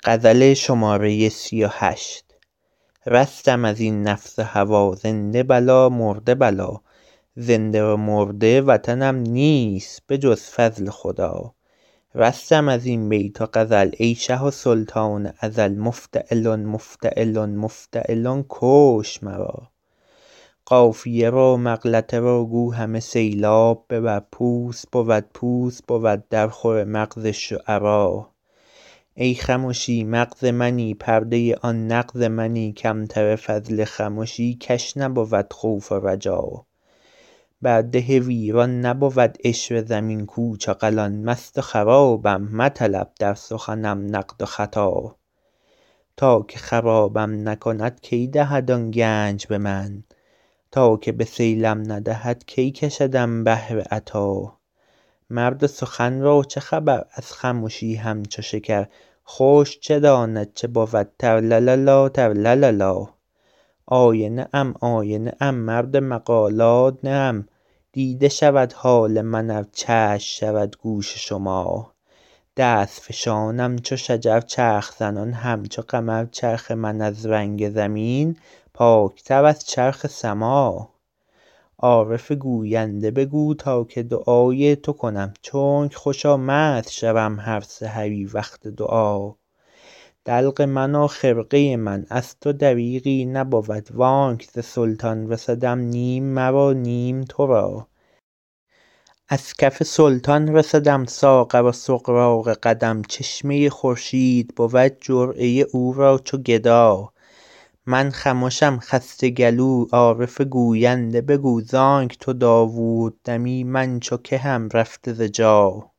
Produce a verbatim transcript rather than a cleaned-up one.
غزل شماره سی و هشت. رستم از این نفس هوا، زنده بلا مرده بلا. زنده و مرده وطنم نیست به جز فضل خدا. رستم از این بیت و غزل ای شه و سلطان ازل. مفتعلن مفتعلن مفتعلن کشت مرا. قافیه رو مغلطه رو گو همه سیلاب ببر. پوست بود پوست بود در خور مغز شعرا. ای خمشی مغز منی پرده آن نغز منی. کمتر فضل خمشی کش نبود خوف و رجا. بر ده ویران نبود عشوه زمین کو چغلان. مست و خرابم مطلب در سخنم نقد و خطا. تا که خرابم نکند کی دهد آن گنج به من. تا که به سیلم ندهد کی کشدم بحر عطا. مرد سخن را چه خبر از خمشی همچو شکر. خشک چه داند چه بود ترلللا ترلللا. آینه ام آینه ام مرد مقالات نه ام. دیده شود حال من ار چشم شود گوش شما. دست فشانم چو شجر چرخ زنان همچو قمر. چرخ من از رنگ زمین پاکتر از چرخ سما. عارف گوینده بگو تا که دعای تو کنم. چونک خوشا مست شوم هر سحری وقت دعا. دلق من و خرقه من از تو دریغی نبود. وانک ز سلطان رسدم نیم مرا نیم تو را. از کف سلطان رسدم ساغر و سغراق قدم. چشمه خورشید بود جرعه او را چو گدا. من خمشم خسته گلو عارف گوینده بگو. زانک تو داوود دمی من چو کهم رفته ز جا.